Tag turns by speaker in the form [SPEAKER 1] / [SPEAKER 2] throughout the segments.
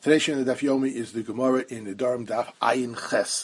[SPEAKER 1] Today's Shana Daf Yomi is the Gemara in the Nedarim Daf Ayin Ches.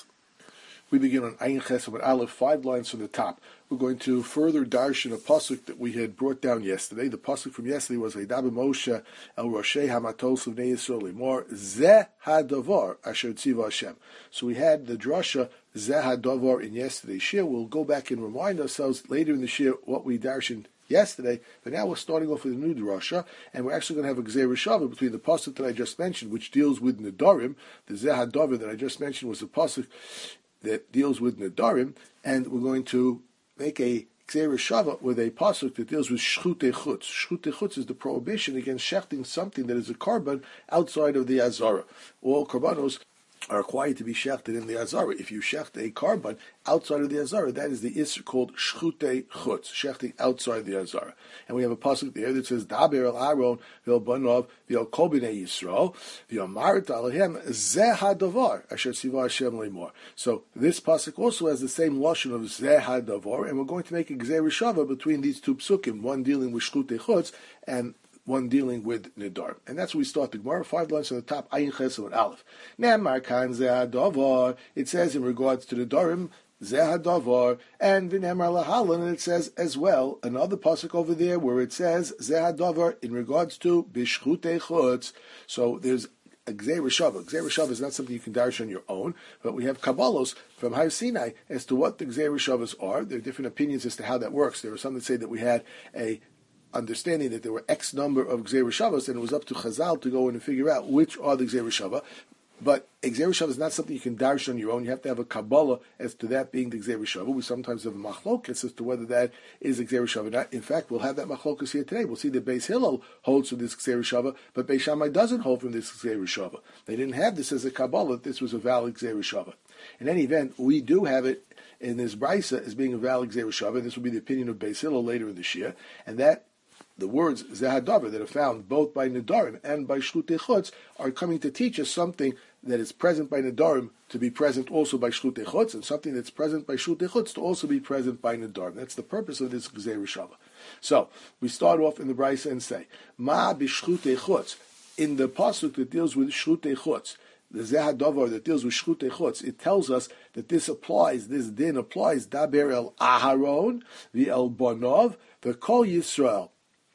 [SPEAKER 1] We begin on Ayin Ches with Aleph, 5 lines from the top. We're going to further darshan a pasuk that we had brought down yesterday. The pasuk from yesterday was Eidaber Moshe El Roshei Hamatos of Bnei Yisrael Limor Zeh Hadavar Asher Tziva Hashem. So we had the drasha Zeh Hadavar in yesterday's shir. We'll go back and remind ourselves later in the shir what we darshaned yesterday, but now we're starting off with a new drasha, and we're actually going to have a Gzeir Shava between the pasuk that I just mentioned, which deals with Nedarim. The Zeh Hadavar that I just mentioned was a pasuk that deals with Nedarim, and we're going to make a Gzeir Shava with a pasuk that deals with Shchutei Chutz. Shchutei Chutz is the prohibition against shechting something that is a korban outside of the Azara. All korbanos are required to be shechted in the Azara. If you shecht a korban outside of the Azara, that is the Isser called Shchutei Chutz, shechting outside the Azara. And we have a pasuk there that says, Daber el Aaron v'el banov v'el kol bnei Yisrael v'yomaret alehem zeh hadavar asher tziva Hashem lemor. So this pasuk also has the same lashon of zeh hadavar, and we're going to make a Gzeir Shava between these two psukim, one dealing with Shchutei Chutz and one dealing with Nidar. And that's where we start the Gemara, 5 lines on the top, Ayin Ches and Aleph. Ne'emar kan zeh hadavar, it says in regards to Nidarim, zeh hadavar, and v'ne'emar lahalan, and it says as well, another pasuk over there where it says zeh hadavar in regards to bishchutei chutz. So there's a Gzeir Shava. Gzeir Shava is not something you can darish on your own, but we have Kabbalos from Har Sinai as to what the Gzeir Shavas are. There are different opinions as to how that works. There are some that say that we had a understanding that there were X number of Gzeir Shavas, and it was up to Chazal to go in and figure out which are the Gzeir Shava. But a Gzeir Shava is not something you can darish on your own. You have to have a Kabbalah as to that being the Gzeir Shava. We sometimes have a machlokas as to whether that is a Gzeir Shava. In fact, we'll have that machlokas here today. We'll see that Beis Hillel holds from this Gzeir Shava, but Beis Shammai doesn't hold from this Gzeir Shava. They didn't have this as a Kabbalah. This was a valid Gzeir Shava. In any event, we do have it in this Brisa as being a valid Gzeir Shava. This will be the opinion of Beis Hillel later in the Shir, and that the words Zeh Hadavar that are found both by Nedarim and by Shchutei Chutz are coming to teach us something that is present by Nedarim to be present also by Shchutei Chutz, and something that's present by Shchutei Chutz to also be present by Nedarim. That's the purpose of this Gzeir Shava. So we start off in the Brisa and say, Ma b'Shchutei Chutz, in the pasuk that deals with Shchutei Chutz, the Zeh Hadavar that deals with Shchutei Chutz, it tells us that this din applies Daber el Aharon v'el Banov v'kol Yisrael.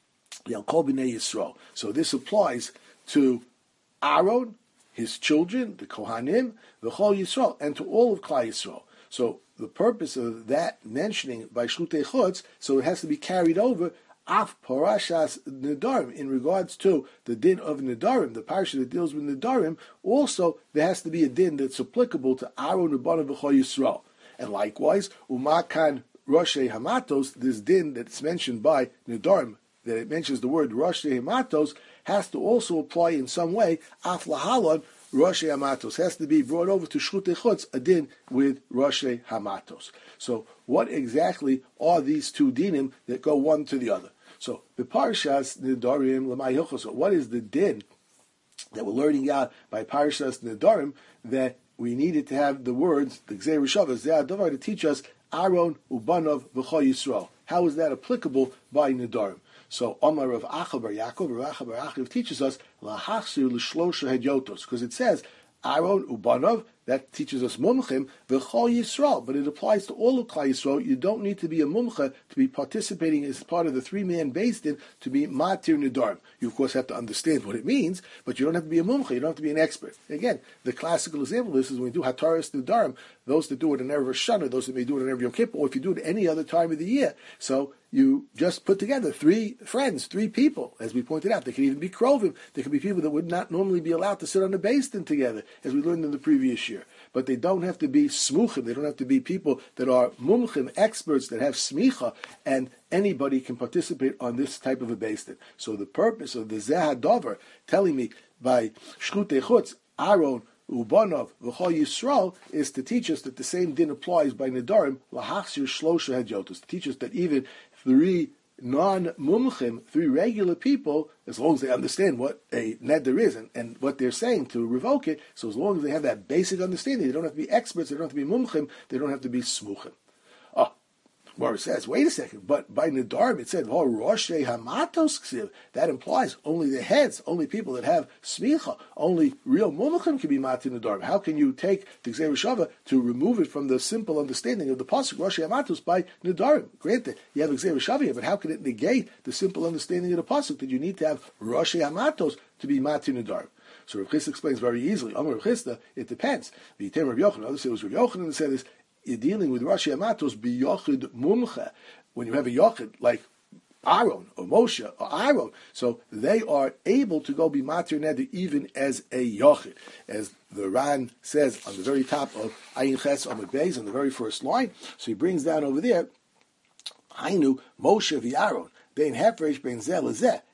[SPEAKER 1] So this applies to Aaron, his children, the Kohanim, the Chol Yisrael, and to all of Klal Yisrael. So the purpose of that mentioning by Shchutei Chutz, so it has to be carried over af parashas Nedarim in regards to the din of Nedarim, the parasha that deals with Nedarim. Also, there has to be a din that's applicable to Aaron, Uban, and Chol Yisrael. And likewise, Umakan Roshei Hamatos, this din that's mentioned by Nedarim, that it mentions the word Roshei Hamatos, has to also apply in some way, Af Lahalon, Roshei Hamatos, has to be brought over to Shchutei Chutz, a din with Roshei Hamatos. So what exactly are these two dinim that go one to the other? So, B'Parshas Nedarim L'may Hilchos, what is the din that we're learning out by Parshas Nedarim that we needed to have the words, the Gzeir Shava, Zeh Hadavar, to teach us Aaron, Ubanov, V'chol Yisrael? How is that applicable by Nedarim? So Omar Rav Acha bar Yaakov, Rav Acha bar Acha teaches us lahachsir l'shlosha hedyotos, because it says Aaron Ubanov, that teaches us mumchim v'chol Yisrael, but it applies to all of Klal Yisrael. You don't need to be a mumcha to be participating as part of the 3-man beis din to be matir nedarim. You of course have to understand what it means, but you don't have to be a mumcha. You don't have to be an expert. Again, the classical example of this is when we do hataras nedarim. Those that do it in Erev Shana, those that may do it in Erev Yom Kippur, or if you do it any other time of the year. So you just put together 3 friends, 3 people, as we pointed out. They could even be krovim. There could be people that would not normally be allowed to sit on the beis din together, as we learned in the previous year. But they don't have to be smuchim. They don't have to be people that are mumchim, experts that have smicha, and anybody can participate on this type of a beis din. So the purpose of the Zeh Hadavar telling me by Shchutei Chutz, Aaron, Ubanov, V'chol Yisrael, is to teach us that the same din applies by Nedarim, lahachsir shlosha hedyotos, to teach us that even 3 non-mumchim, 3 regular people, as long as they understand what a neder is and what they're saying to revoke it, so as long as they have that basic understanding, they don't have to be experts, they don't have to be mumchim, they don't have to be smuchim. Gemara says, wait a second, but by Nedarim it said, "Oh, Roshei Hamatos Ksiv." That implies only the heads, only people that have smicha, only real mumachim can be Mati Nedarim. How can you take the Gzeir Shava to remove it from the simple understanding of the pasuk Roshei Hamatos by Nedarim? Granted, you have Gzeir Shava here, but how can it negate the simple understanding of the pasuk that you need to have Roshei Hamatos to be Mati Nedarim? So Rav Chisda explains very easily. Amar Rav Chisda, it depends. The Yitem Rav Yochanan, others say it was Rav Yochanan that said this. You're dealing with Rashi Amatos biyochid mumcha. When you have a yochid like Aaron or Moshe or Aaron, so they are able to go be matir neder even as a yochid, as the Ran says on the very top of Ayin Ches Amud Beis on the very first line. So he brings down over there, Hainu Moshe v'Aaron bein hefresh bein zeh lezeh.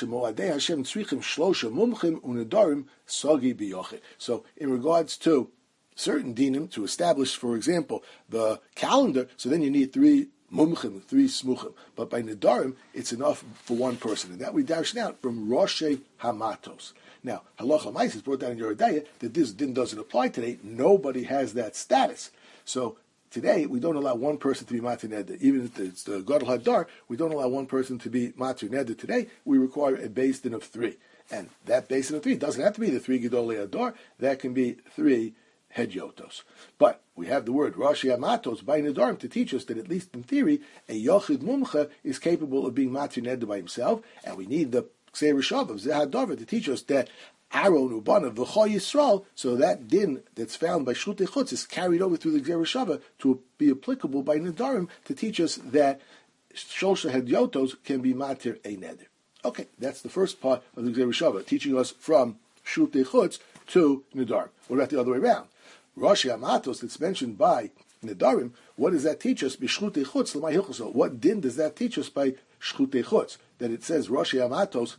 [SPEAKER 1] So in regards to certain dinim to establish, for example, the calendar, so then you need 3 mumchim, 3 smuchim. But by Nedarim, it's enough for one person. And that we darshan out from Roshei Hamatos. Now, Halacha Ma'is is brought down in Yoreh De'ah that this din doesn't apply today. Nobody has that status. So today, we don't allow one person to be Matir Neder. Even if it's the Gadol Hadar, we don't allow one person to be Matir Neder today. We require a beis din of 3. And that beis din of 3 doesn't have to be the 3 Gedolei Hadar. That can be 3 Hedyotos. But we have the word Rashi Amatos by Nedarim to teach us that at least in theory, a Yochid Mumcha is capable of being Matir Neder by himself, and we need the Gzeir Shava of Zeh HaDavar to teach us that Aaron Ubanav V'Chol Yisrael, so that din that's found by Shlutei Chutz is carried over through the Gzeir Shava to be applicable by Nedarim to teach us that Shosha Hedyotos can be Matir a Neder. Okay, that's the first part of the Gzeir Shava, teaching us from Shlutei Chutz to Nedarim. What about the other way around? Rashi Amatos that's mentioned by Nedarim, what does that teach us? B'Shlutei Chutz l'may hilchos. What din does that teach us by Shlutei Chutz? That it says Rashi Amatos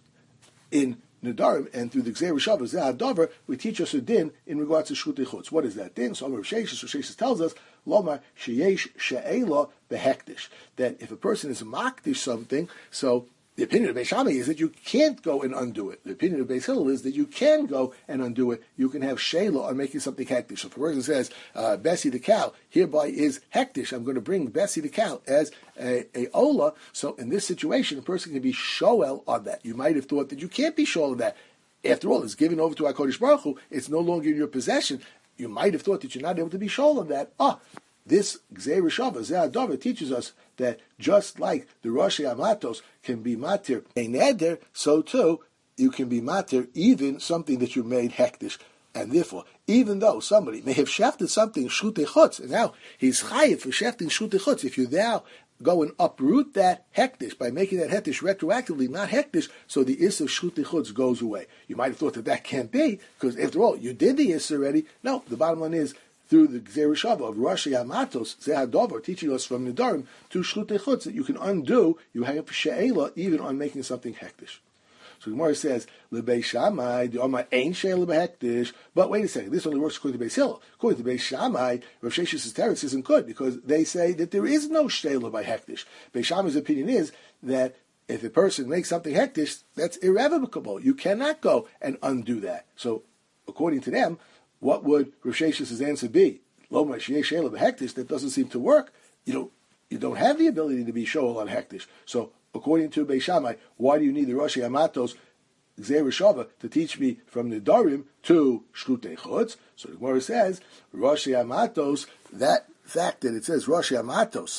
[SPEAKER 1] in Nedarim, and through the Gzeir Shava Zeh HaDavar, we teach us a din in regards to Shlutei Chutz. What is that din? So Rav Sheshes tells us, Lomar sheyesh she'ela behektish, that if a person is makdish something, so the opinion of Beis Shammai is that you can't go and undo it. The opinion of Beis Hillel is that you can go and undo it. You can have shayla on making something hektish. So if a person says, Bessie the cow hereby is hektish, I'm going to bring Bessie the cow as a ola. So in this situation, a person can be shoel on that. You might have thought that you can't be shoel on that. After all, it's given over to HaKadosh Baruch Hu. It's no longer in your possession. You might have thought that you're not able to be shoel on that. This Gzeir Shava Zeh HaDavar teaches us that just like the Roshei Amatos can be matir a neder, so too you can be matir even something that you made hektish. And therefore, even though somebody may have shefted something Shlutei Chutz, and now he's chayiv for shefting Shlutei Chutz, if you now go and uproot that hektish by making that hektish retroactively not hektish, so the issur of Shlutei Chutz goes away. You might have thought that can't be, because after all, you did the issur already. No, the bottom line is, through the Gzeir Shava of Rashi Amatos Zeh HaDavar, teaching us from Nedarim to Shlutei Chutz that you can undo, you have she'ela even on making something hektish. So the Gemara says, L'Beis Shammai, the Omar ain't she'ela behektish, but wait a second, this only works according to Beis Hillel. According to Beis Shammai, Rav Sheshes' teretz isn't good, because they say that there is no she'ela by hektish. Beis Shammai's opinion is that if a person makes something hektish, that's irrevocable. You cannot go and undo that. So, according to them, what would Rav Sheshes' answer be? Loma sheyesh she'ela behektish, that doesn't seem to work. You don't have the ability to be shoel on hektish. So, according to Beis Shammai, why do you need the Rashi Amatos Gzeir Shava to teach me from Nedarim to Shlutei Chutz? So the Gemara says, Rashi Amatos, that fact that it says Rashi Amatos,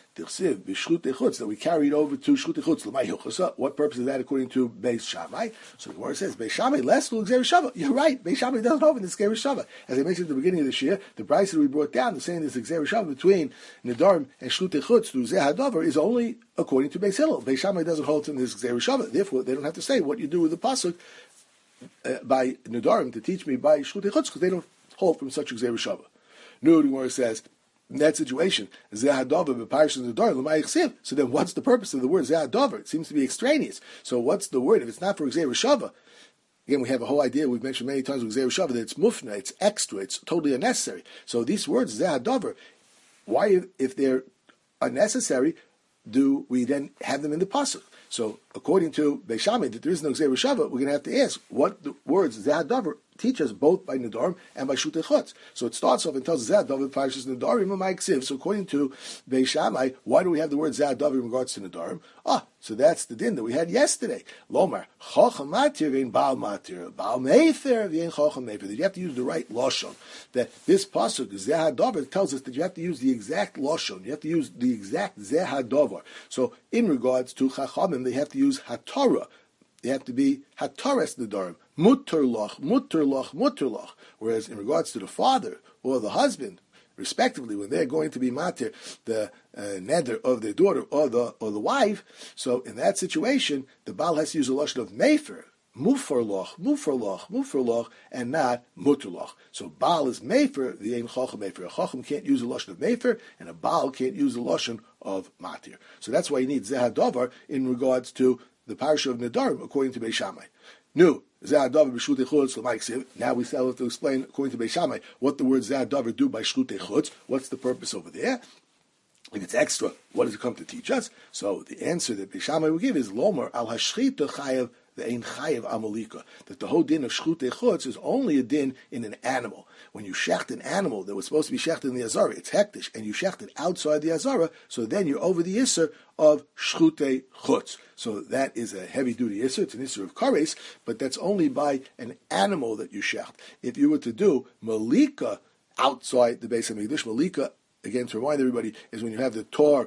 [SPEAKER 1] that we carried over to Shlutei Chutz. What purpose is that according to Beis Shammai? So the Gemara says, Beis Shammai less Gzeir Shava. You're right, Beis Shammai doesn't open the Gzeir Shava. As I mentioned at the beginning of this year, the price that we brought down, the saying this Gzeir Shava between Nedarim and Shlutei Chutz through Zeh HaDavar is only according to Beis Hillel. Beis Shammai doesn't hold to this Gzeir Shava. Therefore, they don't have to say what you do with the pasuk by Nedarim to teach me by Shlutei Chutz, because they don't hold from such a Gzeir Shava. No, the Gemara says, in that situation, Zeh HaDavar b'Parshas Nedarim l'may chsiv. So then, what's the purpose of the word Zeh HaDavar? It seems to be extraneous. So what's the word if it's not for Gzeir Shava? Again, we have a whole idea we've mentioned many times with Gzeir Shava that it's mufna, it's extra, it's totally unnecessary. So these words Zeh HaDavar, why, if they're unnecessary, do we then have them in the pasuk? So according to Beis Shammai, that there is no Gzeir Shava, we're going to have to ask what the words Zeh HaDavar teach us both by Nedarim and by Shlutei Chutz. So it starts off and tells us Zeh Davar Parshas Nedarim Ma'aksiv. So according to Beis Shammai, why do we have the word Zeh Davar in regards to Nedarim? So that's the din that we had yesterday. Lomar Chacham Matir v'ein Baal Matir, Baal Mefer v'ein Chacham Mefer. That you have to use the right lashon. That this pasuk Zeh Davar tells us that you have to use the exact lashon. You have to use the exact Zeh Davar. So in regards to Chachamim, they have to use Hatorah. They have to be Hataras Nedarim, Mutter Loch, Mutter Loch, Mutter Loch. Whereas in regards to the father or the husband, respectively, when they're going to be matir the neder of their daughter or the wife, so in that situation, the Baal has to use a lashon of Mefer, Mufer Loch, Mufer Loch, Mufer Loch, and not Mutter Loch. So Baal is Mefer, the Ein Chacham Mefer. A Chacham can't use a lashon of Mefer, and a Baal can't use a lashon of matir. So that's why you need Zeh Davar in regards to the parsha of Nedarim, according to Beis Shammai. Now we still have to explain, according to Beis Shammai, what the word Zeh Davar do by Shlutei Chutz. What's the purpose over there? If it's extra, what does it come to teach us? So the answer that Beis Shammai will give is Lomer al hashchita chayav ve'ein chayav amalika. That the whole din of Shlutei Chutz is only a din in an animal. When you shecht an animal that was supposed to be shechted in the Azara, it's hektish, and you shecht it outside the Azara, so then you're over the Isser of Shlutei Chutz. So that is a heavy-duty Isser. It's an Isser of Kares, but that's only by an animal that you shecht. If you were to do Malika outside the Beis HaMikdash, Malika, again, to remind everybody, is when you have the Tor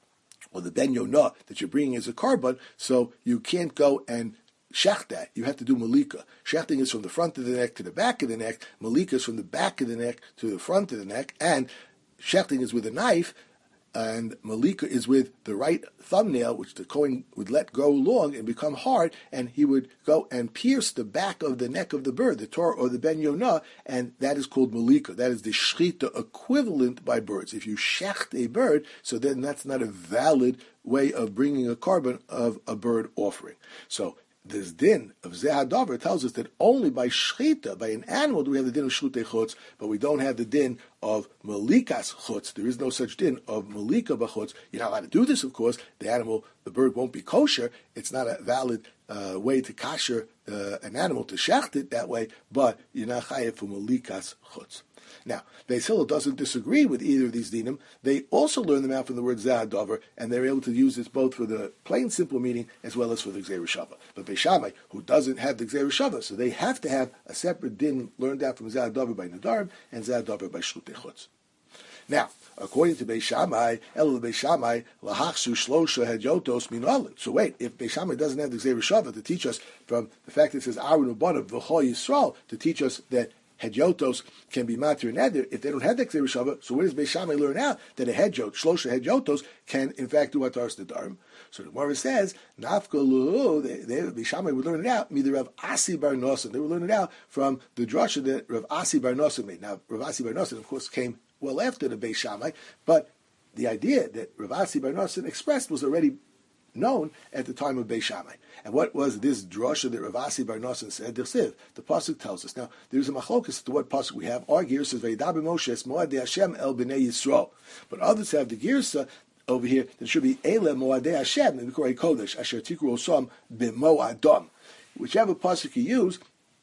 [SPEAKER 1] or the Ben Yonah that you're bringing as a carbon, so you can't go and shecht that. You have to do malika. Shechting is from the front of the neck to the back of the neck. Malika is from the back of the neck to the front of the neck. And shechting is with a knife, and malika is with the right thumbnail, which the Kohen would let go long and become hard, and he would go and pierce the back of the neck of the bird, the Torah or the Ben Yonah, and that is called malika. That is the shchita equivalent by birds. If you shecht a bird, so then that's not a valid way of bringing a carbon of a bird offering. So this din of Zeh Davar tells us that only by shchita, by an animal, do we have the din of Shlutei Chutz, but we don't have the din of Malikas Chutz. There is no such din of Malika B'chutz. You're not allowed to do this, of course. The animal, the bird won't be kosher. It's not a valid way to kasher an animal, to shecht it that way, but you're not chayev for Malikas Chutz. Now, Beis Hillel doesn't disagree with either of these dinim. They also learn them out from the word Zeh Davar, and they're able to use this both for the plain, simple meaning as well as for the Gzeirah Shava. But Beis Shammai, who doesn't have the Gzeirah Shava, so they have to have a separate din learned out from Zeh Davar by Nedarim and Zeh Davar by Shlutei Chutz. Now, according to Beis Shammai, El Beis Shammai, Lahachsu Shlosha Hedyotos Minolin. So wait, if Beis Shammai doesn't have the Gzeirah Shava to teach us from the fact that it says Aaron Ubanav V'Cho Yisrael, to teach us that Hedyotos can be matir and neder, if they don't have the Gzeirah Shava, so where does Beis Shammai learn out that a Hedyot, Shlosha Hedyotos, can in fact do Ataras Nedarim? So the Gemara says, Nafkalu, Beis Shammai would learn it out, either Rav Asi Bar Nosson. They would learn it out from the drasha that Rav Asi Bar Nosson made. Now, Rav Asi Bar Nosson, of course, came well after the Beis Shammai, but the idea that Rav Asi Bar Nosson expressed was already known at the time of Beis Shammai. And what was this drasha that Rav Asi Bar Nosson said? The pasuk tells us. Now, there's a machlokas to what pasuk we have. Our girsa says, "Vayidaber Moshe es moadei Hashem el bnei Yisrael," but others have the girsa over here that should be Ele moadei Hashem in the Korei Kodesh asher tikru osam b'moadam. Whichever pasuk you use,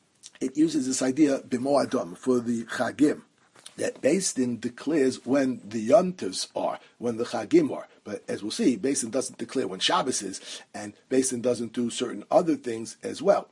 [SPEAKER 1] it uses this idea b'moadam for the chagim. That Beis Din declares when the yontivs are, when the chagim are. But as we'll see, Beis Din doesn't declare when Shabbos is, and Beis Din doesn't do certain other things as well,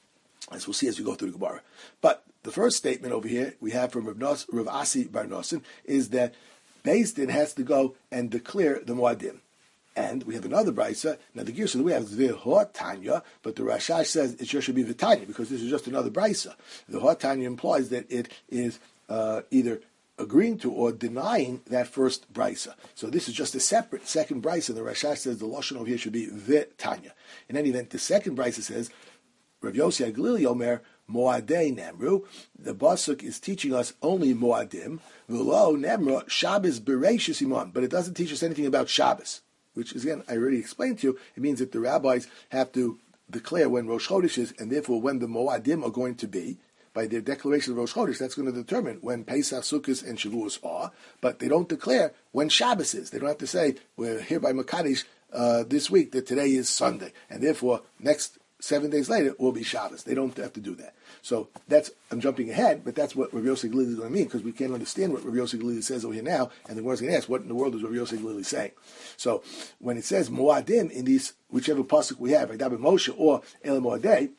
[SPEAKER 1] as we'll see as we go through the Gemara. But the first statement over here we have from Rav Asi Bar Nosson is that Beis Din has to go and declare the Moadim. And we have another brisa. Now the Girsa that we have is V'hot Tanya, but the Rashash says it just should be V'tanya, because this is just another brisa. The Hot Tanya implies that it is either agreeing to or denying that first brisa. So this is just a separate second brisa. The Rashash says the lashon over here should be V'tanya. In any event, the second brisa says, Rav Yossi HaGlili Omer, Moadei Nemru. The Basuk is teaching us only Moadim. V'lo Nemra, Shabbos Bereishis Imam. But it doesn't teach us anything about Shabbos, which, again, I already explained to you. It means that the rabbis have to declare when Rosh Chodesh is, and therefore when the Moadim are going to be. By their declaration of Rosh Chodesh, that's going to determine when Pesach, Sukkot, and Shavuos are. But they don't declare when Shabbos is. They don't have to say, we're here by Makadish this week, that today is Sunday. And therefore, next 7 days later will be Shabbos. They don't have to do that. So I'm jumping ahead, but that's what Rav Yosef Glili is going to mean, because we can't understand what Rav Yosef Glili says over here now, and the one's going to ask, what in the world is Rav Yosef Glili saying? So when it says Moadim in these, whichever pasuk we have, Vaydaber Moshe or El Moadei,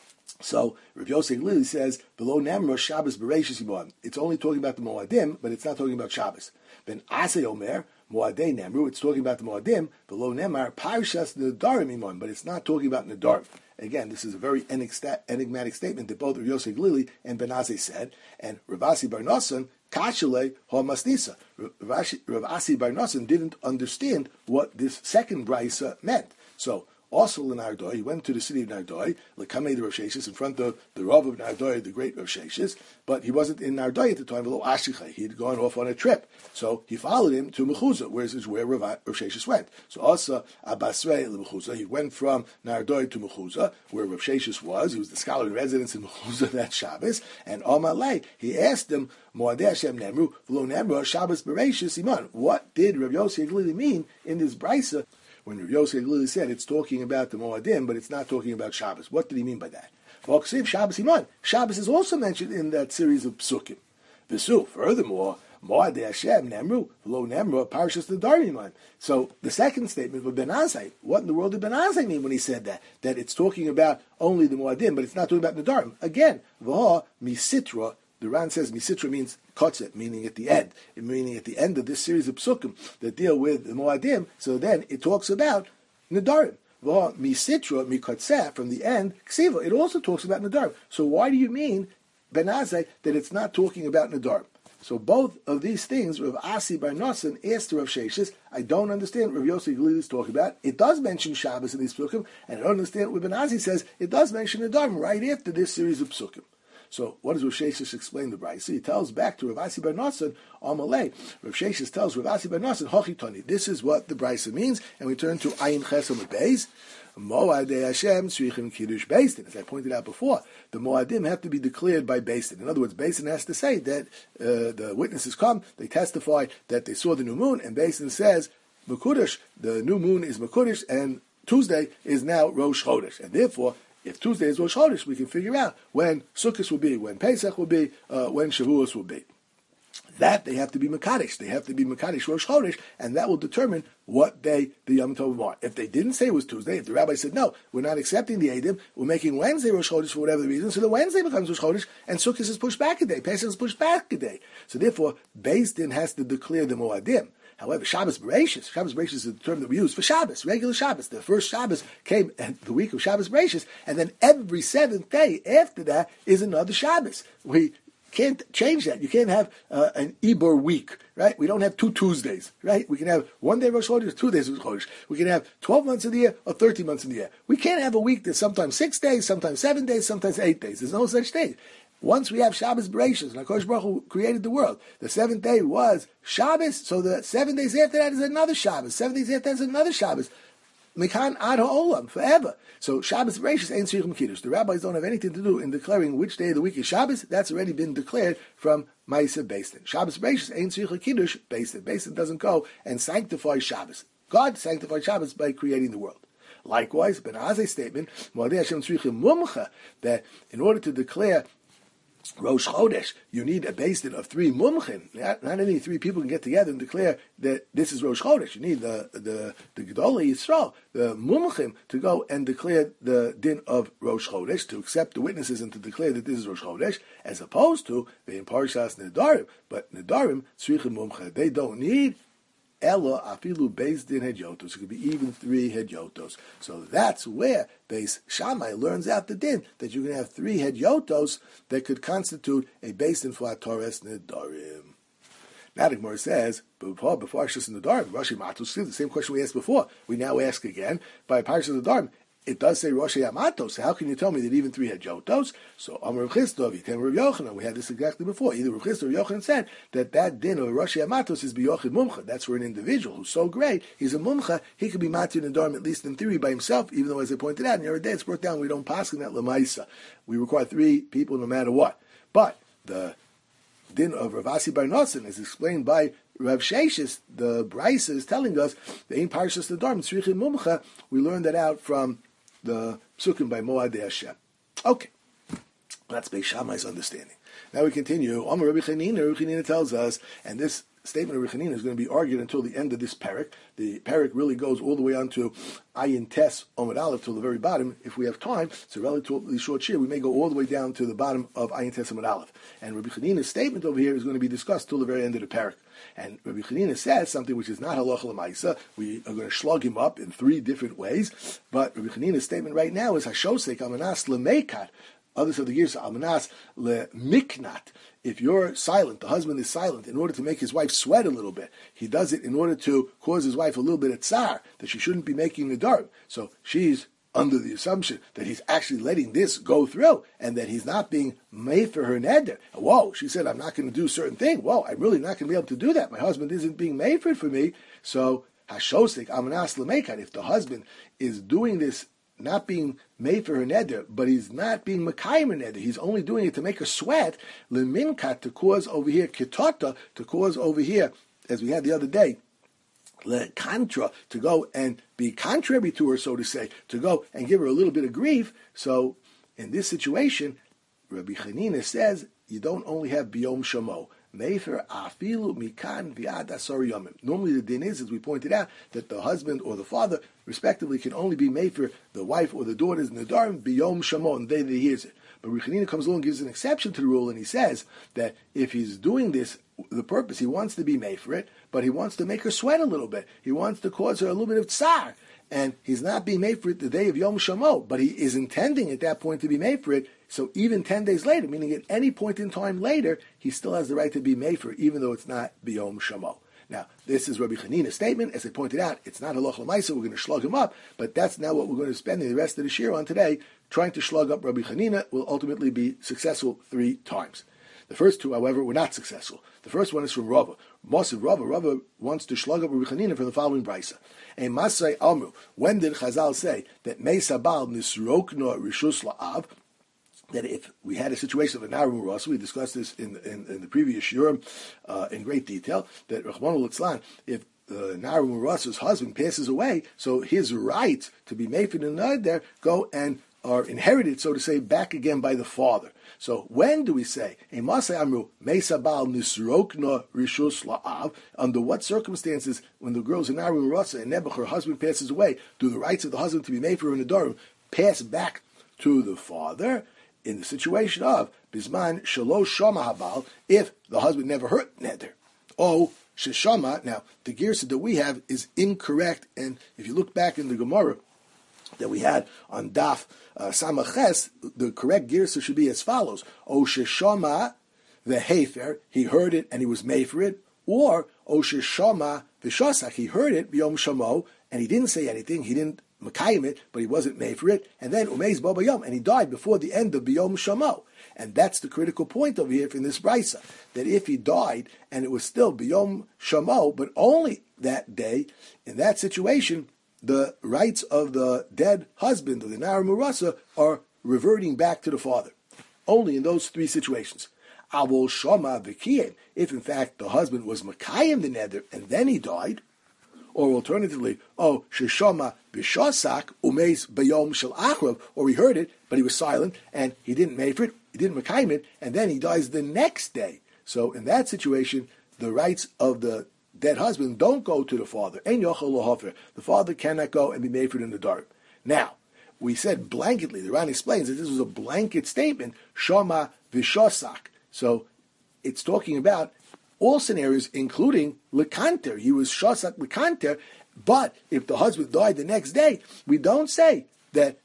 [SPEAKER 1] so Rav Yosef Glili says, below Namra Shabbos Bereshis Yimon. It's only talking about the Moadim, but it's not talking about Shabbos. Ben Asay Omer, Moadei Nemru, it's talking about the Moadim, below Nemar, Parshas Nedarim Imon, but it's not talking about Nedarim. Again, this is a very enigmatic statement that both Rav Yosef Glili and Ben Asay said, and Rav Asi Bar Nosson, Kashale HaMasnisa. Rav Asi Bar Nosson didn't understand what this second brisa meant. So, also in Nardoi, he went to the city of Nardoi, Lekamei the Rav Sheshes, in front of the Rav of Nardoi, the great Rav Sheshes, but he wasn't in Nardoi at the time, below Ashichai. He had gone off on a trip. So he followed him to Mechuzah, where Rav Sheshes went. So also, Abasrei Mechuzah, he went from Nardoi to Mechuzah, where Rav Sheshes was. He was the scholar in residence in Mechuzah that Shabbos. And Amalei, he asked him, Moadei Hashem Nemru, V'lo Nemru, Shabbos Bereshis Iman. What did Rav Yosef Glili mean in this brisa? When Rav Yosef Glili said it's talking about the Moadim, but it's not talking about Shabbos. What did he mean by that? Well, Shabbos Iman. Shabbos is also mentioned in that series of psukim. V'su, furthermore, Moadei Hashem Nemru, V'lo Nemru, Parshas Nedarim Iman. So the second statement was Ben Azai. What in the world did Ben Azai mean when he said that? That it's talking about only the Moadim, but it's not talking about Nedarim. Again, V'ha Misitra. The Ran says Misitra means kotzet, meaning at the end. Meaning at the end of this series of psukim that deal with the Moadim, so then it talks about Nedarim. Misitra, mikotzeh, from the end, ksiva. It also talks about Nedarim. So why do you mean, Ben Azai, that it's not talking about Nedarim? So both of these things, Rav Asi Bar Nosson asked Rav Sheshes, I don't understand what Rav Yosef Glili is talking about. It does mention Shabbos in these psukim, and I don't understand what Ben Azai says. It does mention Nedarim right after this series of psukim. So what does Rav Sheshes explain the brayso? He tells back to Rav Asi Bar Nosson, Amalei. Rav Sheshes tells Rav Asi Bar Nosson, Hochitoni. This is what the brayso means, and we turn to Ayin Chesam Beis. Moadei Hashem Tzrichim Kiddush Beis Din. As I pointed out before, the Moadim have to be declared by Beis Din. In other words, Beis Din has to say that the witnesses come, they testify that they saw the new moon, and Beis Din says, Mekudesh, the new moon is Mekudesh, and Tuesday is now Rosh Chodesh, and therefore, if Tuesday is Rosh Chodesh, we can figure out when Sukkot will be, when Pesach will be, when Shavuos will be. That they have to be Mekadesh. They have to be Mekadesh Rosh Chodesh, and that will determine what day the Yom Tovim are. If they didn't say it was Tuesday, if the rabbi said, no, we're not accepting the Eidim, we're making Wednesday Rosh Chodesh for whatever the reason, so the Wednesday becomes Rosh Chodesh, and Sukkot is pushed back a day, Pesach is pushed back a day. So therefore, Beis Din has to declare the Moadim. However, Shabbos Bereshis is the term that we use for Shabbos, regular Shabbos. The first Shabbos came at the week of Shabbos Bereshis, and then every seventh day after that is another Shabbos. We can't change that. You can't have an Ibor week, right? We don't have 2 Tuesdays, right? We can have 1 day Rosh Chodesh, 2 days Rosh Chodesh. We can have 12 months of the year or 13 months of the year. We can't have a week that's sometimes 6 days, sometimes 7 days, sometimes 8 days. There's no such thing. Once we have Shabbos Bereshis, and HaKadosh Baruch Hu created the world, the 7th day was Shabbos, so the 7 days after that is another Shabbos. 7 days after that is another Shabbos. Mekan ad ha'olam, forever. So Shabbos Bereshis ain't Tzrichim Kiddush. The rabbis don't have anything to do in declaring which day of the week is Shabbos. That's already been declared from Ma'aseh Beis Din. Shabbos Bereshis ain't Tzrichim Kiddush, Beis Din. Beis Din doesn't go and sanctify Shabbos. God sanctified Shabbos by creating the world. Likewise, Ben Azai's statement, Moadei Hashem Tzrichim Mumcha, that in order to declare Rosh Chodesh, you need a Beis Din of 3 mumchin. Not any 3 people can get together and declare that this is Rosh Chodesh. You need the Gedolei Yisrael, the mumchim, to go and declare the din of Rosh Chodesh, to accept the witnesses and to declare that this is Rosh Chodesh, as opposed to the Parshas Nedarim. But Nedarim, Tzrichim Mumcha, they don't need Ella afilu Beis Din hedyotos. It could be even 3 hedyotos. So that's where Beis Shammai learns out the din that you can have 3 hedyotos that could constitute a Beis Din for Torres Nedarim. Now the Gemara says, before Parshas Nedarim, Rashi Matos, the same question we asked before, we now ask again by Parshas Nedarim. It does say Rosh Yamatos. So how can you tell me that even 3 had Jotos? So Amar Rav Chisda, Yitem Rav Yochanan. We had this exactly before. Either Rav Chisda or Rav Yochanan said that din of Rosh Yamatos is B'yochid Mumcha. That's for an individual who's so great, he's a Mumcha, he could be Matir Nedarim at least in theory by himself, even though, as I pointed out, in the other day it's brought down, we don't pass in that Lamaisa. We require 3 people no matter what. But the din of Rav Asi Bar Nosson is explained by Rav Sheshes. The Brisa is telling us the Ein Parshas Nedarim Tzrichim Mumcha. We learned that out from the psukim by Moadei Hashem. Okay, that's Beis Shammai's understanding. Now we continue. Amar Rabbi Chanina, Rabbi Chanina tells us, and this statement of Rabbi Chanina is going to be argued until the end of this parak. The parak really goes all the way on to Ayin Tes Omid Aleph till the very bottom. If we have time, it's a relatively short shir. We may go all the way down to the bottom of Ayin Tes Omid Aleph. And Rabbi Chanina's statement over here is going to be discussed till the very end of the parak. And Rabbi Chanina says something which is not halacha l'maisa. We are going to slug him up in 3 different ways. But Rabbi Chanina's statement right now is Hashosek Amanas Lemeikat. Others of the years, Amanas Lemiknat. If you're silent, the husband is silent, in order to make his wife sweat a little bit, he does it in order to cause his wife a little bit of tsar, that she shouldn't be making the dark. So she's under the assumption that he's actually letting this go through, and that he's not being made for her neder. Whoa, she said, I'm not going to do certain thing. Whoa, I'm really not going to be able to do that. My husband isn't being made for me. So, Hashosik, Amanas Lemeikat, if the husband is doing this, not being made for her neder, but he's not being makayim her neder. He's only doing it to make her sweat. Leminkat, to cause over here kitota, to cause over here, as we had the other day, lekantra, to go and be contrary to her, so to say, to go and give her a little bit of grief. So in this situation, Rabbi Chanina says you don't only have biyom shamo. Mefer afilu mikan viad asar yomim. Normally the din is, as we pointed out, that the husband or the father, respectively, can only be made for the wife or the daughters in the darim biyom shamo, and the day that he hears it. But Rechanina comes along and gives an exception to the rule, and he says that if he's doing this, the purpose, he wants to be made for it, but he wants to make her sweat a little bit. He wants to cause her a little bit of tsar. And he's not being made for it the day of Yom Shamo, but he is intending at that point to be made for it. So even 10 days later, meaning at any point in time later, he still has the right to be made for it, even though it's not B'Yom Shamo. Now, this is Rabbi Chanina's statement. As I pointed out, it's not halacha l'maisa. We're going to slug him up, but that's now what we're going to spend the rest of the shir on today. Trying to slug up Rabbi Chanina will ultimately be successful 3 times. The first 2, however, were not successful. The first one is from Rava. Mosiv Rava. Rava wants to slug up Rabbi Chanina from the following brisa. A Masay Amru. When did Chazal say that Meisa Bal Nisrokna Rishus La'av? That if we had a situation of a Naru Ross, we discussed this in the previous shiurim in great detail, that Rachmanu Litzlan, if Naru Ross's husband passes away, so his right to be made for the neder go and are inherited, so to say, back again by the father. So when do we say, Amru, Mesa Bal Nisrokna Rishus La'av, under what circumstances, when the girl's in Naru Rasa and Nebuch, her husband passes away, do the rights of the husband to be made for her in the Dorim pass back to the father? In the situation of Bisman Shalosh Shama Habal, if the husband never heard Neder. Oh, Sheshama, now the girsa that we have is incorrect, and if you look back in the Gemara that we had on Daf Samaches, the correct girsa should be as follows: O Sheshama the Hefer, he heard it and he was made for it, or O Sheshama the Shosak, he heard it B'Yom Shamo and he didn't say anything, he didn't Makayim it, but he wasn't made for it, and then Umeiz Baba Yom, and he died before the end of B'Yom Shamo. And that's the critical point over here in this brisa, that if he died and it was still B'Yom Shamo, but only that day, in that situation, the rights of the dead husband of the Nar Murasa are reverting back to the father. Only in those 3 situations. Avol Shama V'Kiyim, if in fact the husband was Makayim the Neder and then he died, or alternatively, Sheshama B'Shasak Umeis Bayom Shel Achrav, or he heard it, but he was silent, and he didn't make for it, he didn't makayim it, and then he dies the next day. So in that situation, the rights of the dead husband don't go to the father. Ein yochel lohafer. The father cannot go and be made for it in the dark. Now, we said blanketly, the Ran explains that this was a blanket statement, Shama V'Shasak. So it's talking about all scenarios, including lekanter. He was shasak lekanter, but if the husband died the next day, we don't say that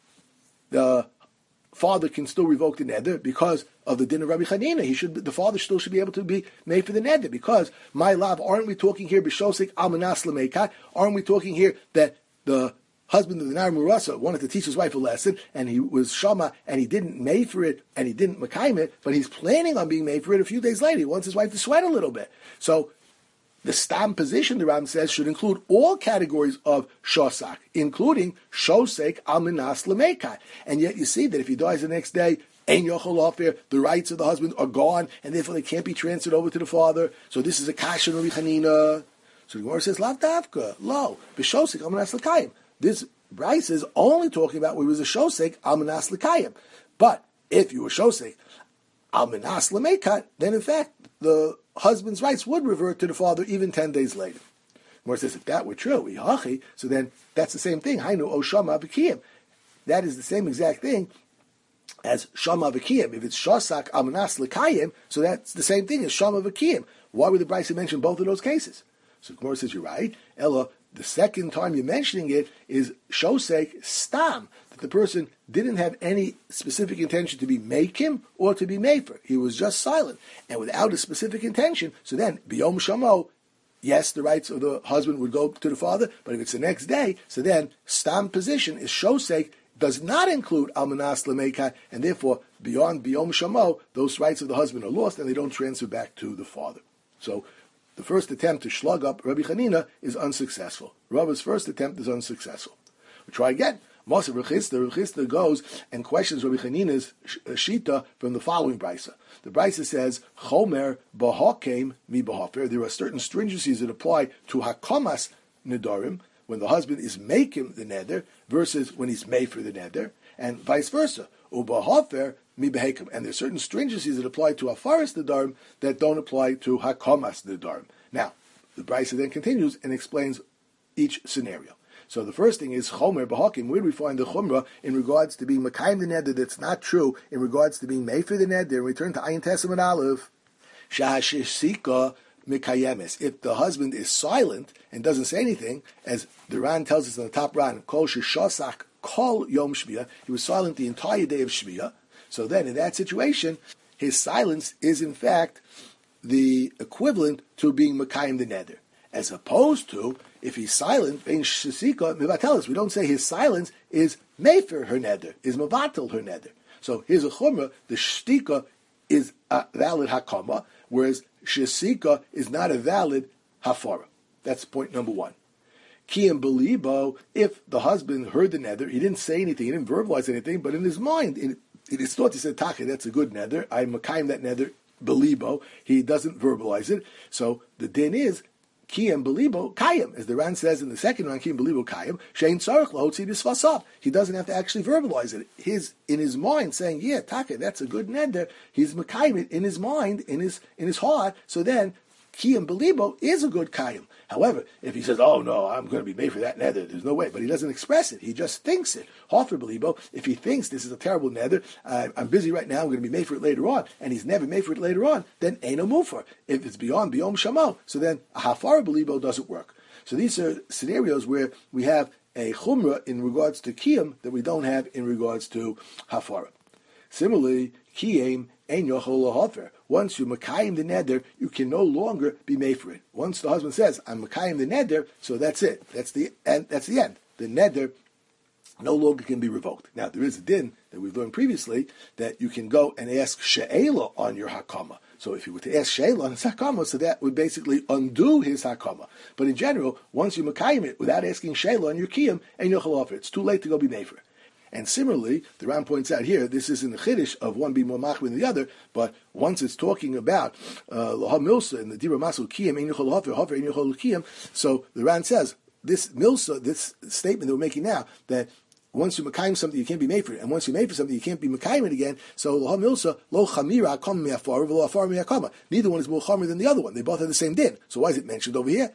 [SPEAKER 1] the father can still revoke the neder because of the din of Rabbi Chanina. The father still should be able to be made for the neder because my love. Aren't we talking here b'shosik almanas lemeikat? Aren't we talking here that the husband of the Nar Murasa wanted to teach his wife a lesson, and he was Shama, and he didn't made for it, and he didn't makayim it, but he's planning on being made for it a few days later. He wants his wife to sweat a little bit. So the stam position, the Ram says, should include all categories of shosak, including shosek alminas lemeikai. And yet you see that if he dies the next day, ein yochel lofer, the rights of the husband are gone, and therefore they can't be transferred over to the father. So this is a kasha Rabbi Chanina. So the Gemara says, lav davka, lo, b'shosek alminas lekayim. This Bryce is only talking about where he was a shosek almanas l'kayim. But if you were shosek almanas l'meikat, then in fact the husband's rights would revert to the father even 10 days later. More says if that were true, so then that's the same thing. Hainu o shama v'kiyim. That is the same exact thing as shama v'kiyim. If it's shosak almanas l'kayim, so that's the same thing as shama v'kiyim. Why would the Bryce mention both of those cases? So Gemara says you're right. Ella, the second time you're mentioning it is shosek stam, that the person didn't have any specific intention to be makim or to be mefer. He was just silent. And without a specific intention, so then, biyom shamo, yes, the rights of the husband would go to the father, but if it's the next day, so then stam position is shosek, does not include almanas l'meika, and therefore, beyond biyom shamo, those rights of the husband are lost and they don't transfer back to the father. So, the first attempt to shlug up Rabbi Chanina is unsuccessful. Rabbi's first attempt is unsuccessful. We try again. Moshe Rechista goes and questions Rabbi Chanina's shita from the following brisa. The brisa says, Chomer b'hakem mi b'hafer. There are certain stringencies that apply to hakamas nedarim, when the husband is making the neder, versus when he's made for the neder, and vice versa. U'b'hafer mi b'hakem. And there are certain stringencies that apply to hafaras nedarim that don't apply to hakamas nedarim. Now, the brisa then continues and explains each scenario. So the first thing is chomer b'hakim. Where do we find the chumrah in regards to being makayim the neder that's not true, in regards to being made for the neder? And return to Ayin Testament Aleph. Shahashishika mikayemes. If the husband is silent and doesn't say anything, as the Ran tells us in the top Ran, kol sheshasak kol yom shmiyah, he was silent the entire day of shmiyah. So then, in that situation, his silence is in fact the equivalent to being makayim the neder. As opposed to, if he's silent, we don't say his silence is mefer her neder, is mevatel her neder. So here's a chumrah, the shtika is a valid hakama, whereas shesika is not a valid hafara. That's point number one. Kiyam belibo, if the husband heard the neder, he didn't say anything, he didn't verbalize anything, but in his mind, in his thought, he said, Taki, that's a good neder, I makayim that neder, belibo, he doesn't verbalize it. So the din is, Kiyam belibo kayim, as the Ran says in the second Ran, Kiyam belibo kayim, shein tzarich lahotzi b'svasab. He doesn't have to actually verbalize it. In his mind, saying, yeah, Taka, that's a good neder. He's makayim it in his mind, in his heart. So then, Kiyam belibo is a good kayim. However, if he says, oh no, I'm going to be made for that neder, there's no way. But he doesn't express it. He just thinks it. Hofer belibo, if he thinks this is a terrible neder, I'm busy right now, I'm going to be made for it later on, and he's never made for it later on, then ain't no mufer. If it's beyond biyom shamo, so then a hafar belibo doesn't work. So these are scenarios where we have a chumrah in regards to kiyam that we don't have in regards to hafara. Similarly, kiyam ein yochol lahafer. Once you makayim the neder, you can no longer be made for it. Once the husband says, I'm makayim the neder, so that's it. That's the end. The neder no longer can be revoked. Now, there is a din that we've learned previously that you can go and ask she'ela on your hakama. So if you were to ask she'ela on his hakama, so that would basically undo his hakama. But in general, once you makayim it without asking she'ela on your kiyam, and you'll offer, it's too late to go be made for it. And similarly, the Ram points out here, this is in the Chiddush of one being more machmir than the other, but once it's talking about Laha Milsa and the Dira Masul Kiyam, Ein Yochol Hofer, Hofer Ein Yochol Kiyam, so the Ram says, this Milsa, this statement that we're making now, that once you makayim something, you can't be made for it, and once you're made for something, you can't be makayim it again. So lo hamilsa lo chamira akam me'afar v'lo afar me'akama. Neither one is more chomer than the other one. They both have the same din. So why is it mentioned over here?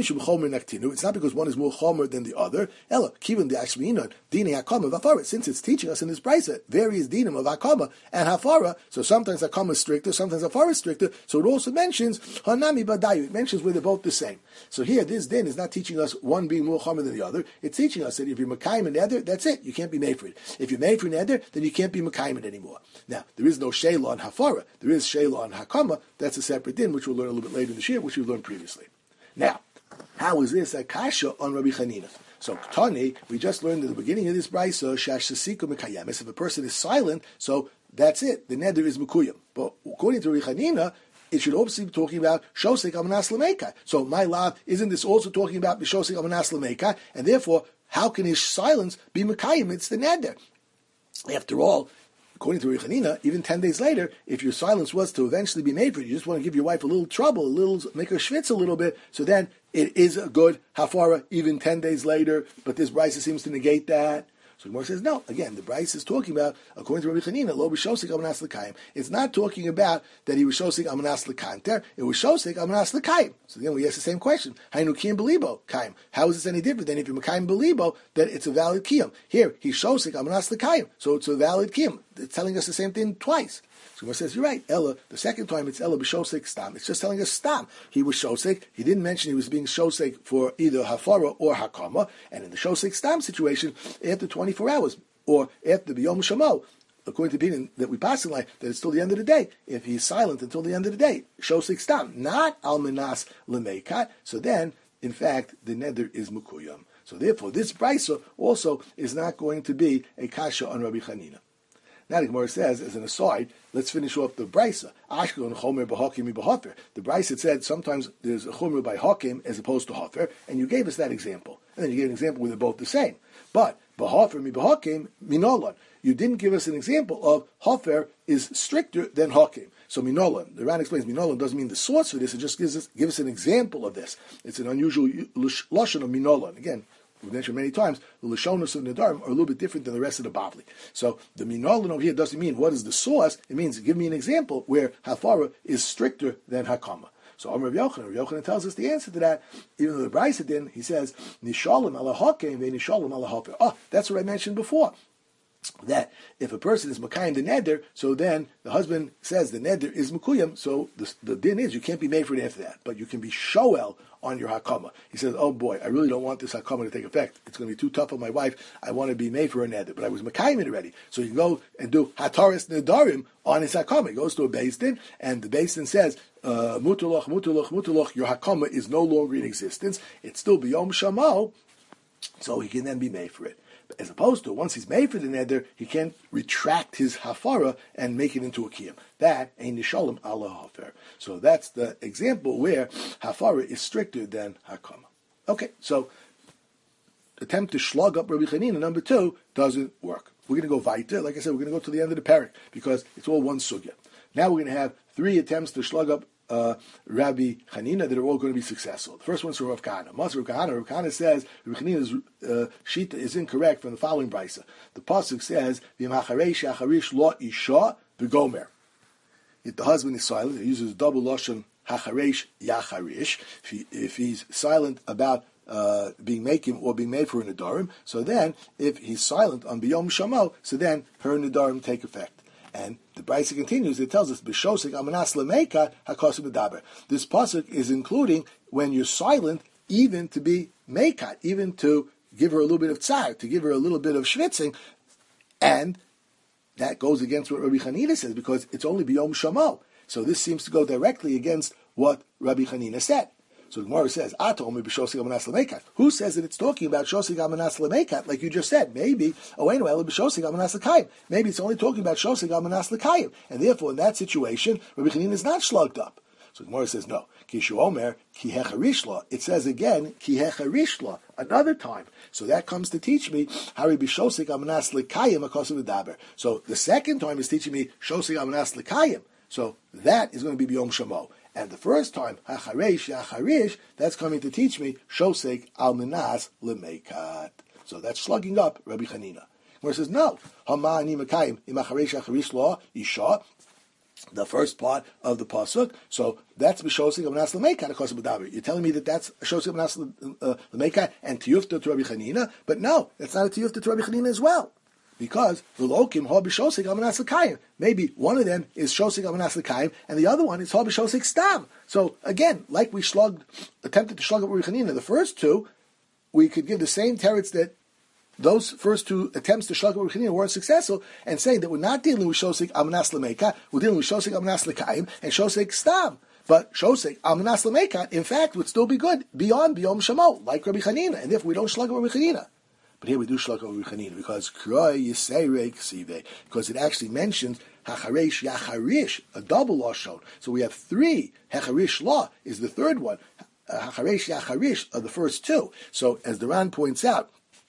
[SPEAKER 1] It's not because one is more chomer than the other. Ella kivin de ashminon dini akama v'afara. Since it's teaching us in this brisa various dinim of akama and hafara, so sometimes akama is stricter, sometimes hafara is stricter. So it also mentions hanami badayu. It mentions where they're both the same. So here, this din is not teaching us one being more chomer than the other. It's teaching us that if you're makayim and other, that's it. You can't be made for it. If you're made for an eder, then you can't be makayim it anymore. Now, there is no sheila on hafara. There is sheila on hakama. That's a separate din, which we'll learn a little bit later in the shir, which we've learned previously. Now, how is this a kasha on Rabbi Chanina? So, Tani, we just learned at the beginning of this brisa, shashasika mekayemes. If a person is silent, so that's it. The neder is mekuyim. But according to Rabbi Chanina, it should also be talking about shosek amanas l'meika. So, my love, isn't this also talking about shosek amanas l'meika? And therefore, how can his silence be mekayim? It's the neder. After all, according to Rabbi Chanina, even 10 days later, if your silence was to eventually be made for you just want to give your wife a little trouble, make her schwitz a little bit, so then it is a good hafara even 10 days later, but this brisa seems to negate that. So Gemara says, no, again, the brisa is talking about, according to Rabbi Chanina, lo b'shosik amanas l'kayim. It's not talking about that he was shosik amanas l'kanter, it was shosik amanas l'kayim. So again, we ask the same question. Hainu kiyim belibo, kayim. How is this any different than if you're mekayim belibo, that it's a valid kiyim? Here, he's shosik amanas l'kayim, so it's a valid kiyim. It's telling us the same thing twice. So Gemara says, you're right, Ella, the second time it's Ella b'shosik stam. It's just telling us stam. He was shosik, he didn't mention he was being shosik for either hafara or hakama, and in the shosik stam situation, after 24 hours, or after the Yom Shamo, according to the opinion that we pass in life, that it's till the end of the day. If he's silent until the end of the day, shosik stam, not almanas lemeikat, so then, in fact, the neder is mukuyam. So therefore, this brisa also is not going to be a kasha on Rabbi Chanina. Now the Gemara says, as an aside, let's finish off the brisa. Ashkelon chomer b'hakim b'hafer. The brisa said sometimes there's a chomer by hakim as opposed to hafer, and you gave us that example. And then you gave an example where they're both the same. But b'hafer mi b'hakim minolan. You didn't give us an example of hafer is stricter than hakim. So minolan, the Ran explains, minolan doesn't mean the source for this, it just gives us an example of this. It's an unusual lashon of minolan. Again, we've mentioned many times, the Lashonos of Nadarim are a little bit different than the rest of the Bavli. So the Minolan over here doesn't mean what is the source, it means give me an example where Hafara is stricter than Hakama. So Amar Rav Yochanan tells us the answer to that, even though the Brisa didn't, he says, Nishalim ala hakim ve nishalim ala hafer. Oh, that's what I mentioned before. That if a person is Makayim the neder, so then the husband says the neder is Mukuyam, so the din is you can't be made for it after that, but you can be shoel on your hakama. He says, oh boy, I really don't want this hakama to take effect. It's going to be too tough on my wife. I want to be made for a neder, but I was Makayim it already. So you can go and do hataris nedarim on his hakama. He goes to a beis din, and the beis din says, mutulach, your hakama is no longer in existence. It's still biyom shamo, so he can then be made for it. As opposed to, once he's made for the neder, he can't retract his hafara and make it into a kiyam. That ain't nishalim ala hafer. So that's the example where hafara is stricter than hakama. Okay, so attempt to slug up Rabbi Chanina, number 2, doesn't work. We're going to go weiter. Like I said, we're going to go to the end of the parak because it's all one sugya. Now we're going to have 3 attempts to slug up Rabbi Chanina that are all going to be successful. The first one's from Rav Kahana. Rav Kahana says Rabbi Chanina's shita is incorrect from the following brisa. The pasuk says, "V'imhachareish yacharish lo isha v'gomer." If the husband is silent, he uses double lashon hachareish yacharish. If he's silent about being making or being made for a nedarim, so then if he's silent on biyom shamo, so then her nedarim take effect. And the Brisa continues, it tells us, B'shosik amanas lemeika hakosu medaber. This pasuk is including when you're silent, even to be meikat, even to give her a little bit of tzar, to give her a little bit of schwitzing, and that goes against what Rabbi Chanina says, because it's only biyom shamo. So this seems to go directly against what Rabbi Chanina said. So the Gemara says, who says that it's talking about Shosik Amanas Lemekat, like you just said? Maybe, maybe it's only talking about Shosik Amanas Lekayim. And therefore, in that situation, Rabbi Chanina is not slugged up. So the Gemara says, no. Kishu Omer, Ki Hecharishla. It says again, Ki Hecharishla, another time. So that comes to teach me, Hari B'Shosik Amanas Lekayim Akosu V'daber. So the second time is teaching me Shosik Amanas Lekayim. So that is going to be B'Yom Shamo. And the first time, Hacharesh, Yacharish, that's coming to teach me, Shosek Almanas Lemeikat. So that's slugging up Rabbi Chanina. Where it says, no, Hamani Mekayim, Imacharesh, Yacharish Law, Isha, the first part of the pasuk. So that's B'Shosek Almanas Lemeikat, Akos B'Daber. You're telling me that that's Shosek Almanas Lemeikat and Tiyufta to Rabbi Chanina? But no, that's not a Tiyufta to Rabbi Chanina as well. Because maybe one of them is Shosik Amanas L'Kayim, and the other one is Ha B'Shosik Stam. So again, like we attempted to slug up Rabbi Chanina, the first 2, we could give the same teretz that those first 2 attempts to slug up Rabbi Chanina weren't successful, and say that we're not dealing with Shosik Amanas L'Meika, we're dealing with Shosik Amanas L'Kayim and Shosik Stam. But Shosik Amanas L'Meika, in fact, would still be good beyond Biyom Shamo, like Rabbi Chanina, and if we don't slug up Rabbi Chanina. But here we do shlak over Chanina because Kroy Yisei Ksive, because it actually mentions Hacharesh Yacharish, a double law shown. So we have 3. Hecharish law is the third one. Hacharesh Yacharish are the first 2. So as the Ran points out,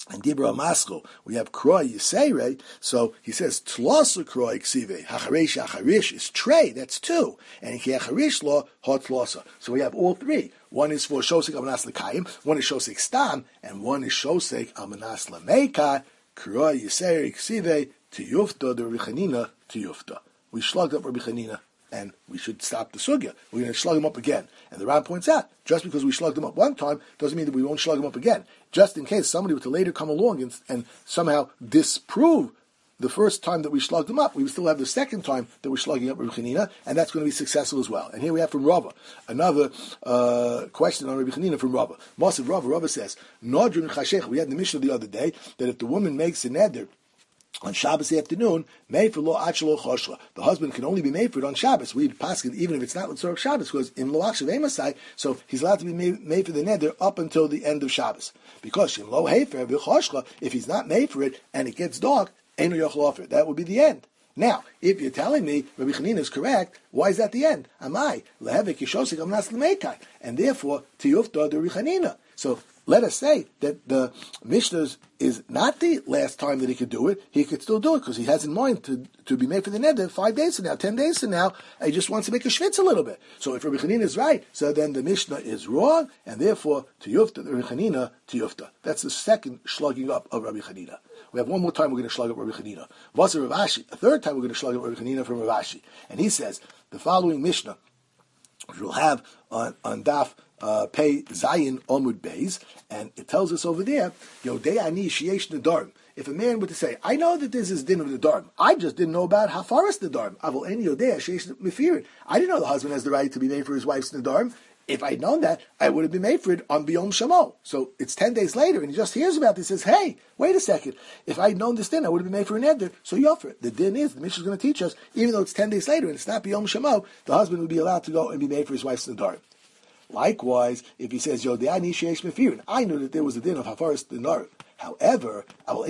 [SPEAKER 1] And Dibra Maskul, we have Kroi Yisere, so he says, Tlosa Kroi Ksive, Hacharish Hacharish is Trey, that's two. And in Hacharish law, Hot Tlosa. So we have all three. One is for Shosek Amanas Lekayim, one is Shosek Stam, and one is Shosek Amanas Lameka, Kroi Yisere Ksive, Tiyufta, the Rabbi Chanina, Tiyufta. We slugged up Rabbi Chanina, and we should stop the sugya. We're going to slug him up again. And the Ram points out, just because we slugged him up one time doesn't mean that we won't slug him up again. Just in case somebody were to later come along and somehow disprove the first time that we slugged him up, we would still have the second time that we're slugging up Rabbi Chanina, and that's going to be successful as well. And here we have from Rava, another question on Rabbi Chanina from Rava. Masiv Rava says, Nodrin Chashech, we had the Mishnah the other day, that if the woman makes a neder, on Shabbos afternoon, made for lo achlo choshla. The husband can only be made for it on Shabbos. We paskin even if it's not l'tzorach Shabbos, because in lo achshav emasai, so he's allowed to be made for the neder up until the end of Shabbos. Because in lo hefer v'choshla, if he's not made for it and it gets dark, eno yochel offer. That would be the end. Now, if you're telling me Rabbi Chanina is correct, why is that the end? Amai lehevik yishosik amnas l'meikai, and therefore tiyufta the Rabbi Chanina. So let us say that the Mishnah is not the last time that he could do it. He could still do it because he has in mind to be made for the neder 5 days from now, 10 days from now. He just wants to make a schwitz a little bit. So if Rabbi Chanina is right, so then the Mishnah is wrong, and therefore tiyufta the Rabbi Chanina tiyufta. That's the second slugging up of Rabbi Chanina. We have one more time we're going to slug up Rabbi Chanina. Vasa Rav Ashi, a third time we're going to slug up Rabbi Chanina from Rav Ashi. And he says, the following Mishnah, which we'll have on Daf Pei Zayin Omud Beis, and it tells us over there, Yodei Ani Sheyesh Nedarim. If a man were to say, I know that this is din of Nedarim, I just didn't know about Hafaras Nedarim. Avol Eni Yodei Sheyesh Mefirin. I didn't know the husband has the right to be made for his wife's Nedarim. If I'd known that, I would have been made for it on Biyom Shamo. So it's 10 days later, and he just hears about this. He says, hey, wait a second. If I'd known this din, I would have been made for an neder. So you offer it. The din is, the Mishnah is going to teach us, even though it's 10 days later and it's not Biyom Shamo, the husband would be allowed to go and be made for his wife's nedarim. Likewise, if he says, Yodeani Sheish Mefirin, I knew that there was a din of Hafaras Nedarim. However,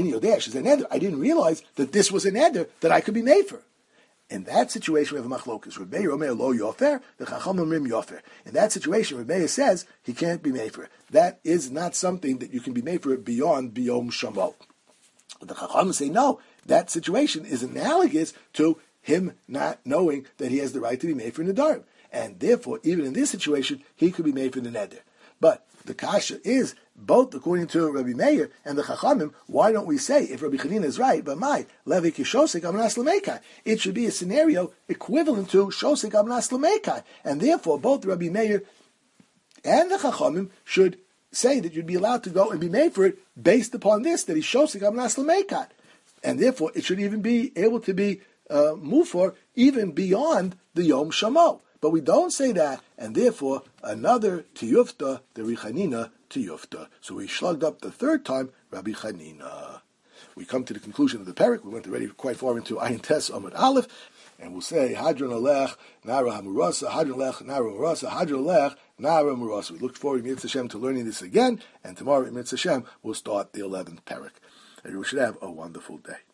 [SPEAKER 1] I didn't realize that this was a neder that I could be made for. In that situation, we have a machlokus. Rebbe Omer lo yofer, the Chacham Omrim yofer. In that situation, Rebbe says he can't be made for it. That is not something that you can be made for it beyond Biyom Shamo. The Chacham say no. That situation is analogous to him not knowing that he has the right to be made for Nedarim. And therefore, even in this situation, he could be made for the neder. But the kasha is, both according to Rabbi Meir and the Chachamim, why don't we say, if Rabbi Chanina is right, but my, Levi Kishosik Amnas Lamekai, it should be a scenario equivalent to Shosik Amnas Lamekai. And therefore, both Rabbi Meir and the Chachamim should say that you'd be allowed to go and be made for it based upon this, that he's Shosik Amnas Lamekai. And therefore, it should even be able to be moved for even beyond the Yom Shamo. But we don't say that, and therefore, another tiyufta, the Richanina tiyufta. So we slugged up the third time, Rabbi Chanina. We come to the conclusion of the parak. We went already quite far into Ayin Tes Amud Aleph, and we'll say, Hadron Alech, Nara Hamurasa, Hadron Alech, Nara Hamurasa, Hadron Alech, Nara Hamurasa. We look forward, Mitzvah Hashem, to learning this again, and tomorrow, Mitzvah Hashem, we'll start the 11th parak. And we should have a wonderful day.